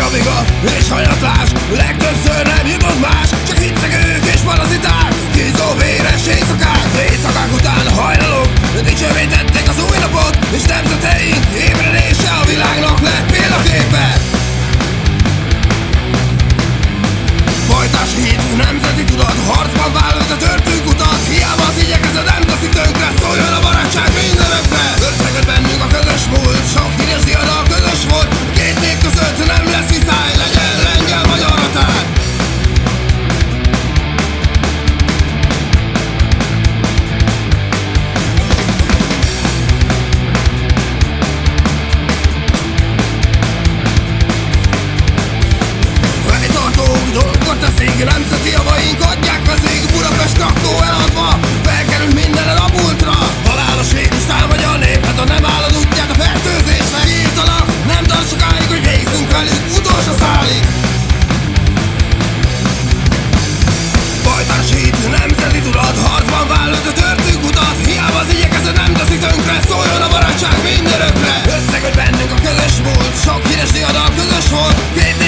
naviga és hanyatlás, legtöbbször nem jutott más, csak hiccegők és paraziták, kizó véres éjszakák. Éjszakák után hajnalok dicsővé tették az új napot, és nemzeteink ébredése a világnak lett példaképe. Fajtási hit, nemzeti tudat, harcban vállalta törtünk utat, hiába az igyekezet nem teszi tönkre, szóljon a barátság mindenekre. Összeköt bennünk a közös múlt, sok híres diadal közös volt, két nép között nem lesz viszály, legyen lengyel-magyar határ. Dolgokat teszik, nemzeti javaink adják vezék, Budapest raktó eladva, felkerül minden elabultra. Halálos vírus támadja a népet, ha nem állod útját a fertőzésnek. Írtanak, nem tart sokáig, hogy végzünk velük, utolsó szálig. Fajtás hit, nemzeti tudat, harcban vállalt a törtünk utat, hiába az igyekezet nem teszik tönkre, szóljon a barátság mindörökre. Összeköt bennünk a közös múlt, sok híres diadal közös volt, két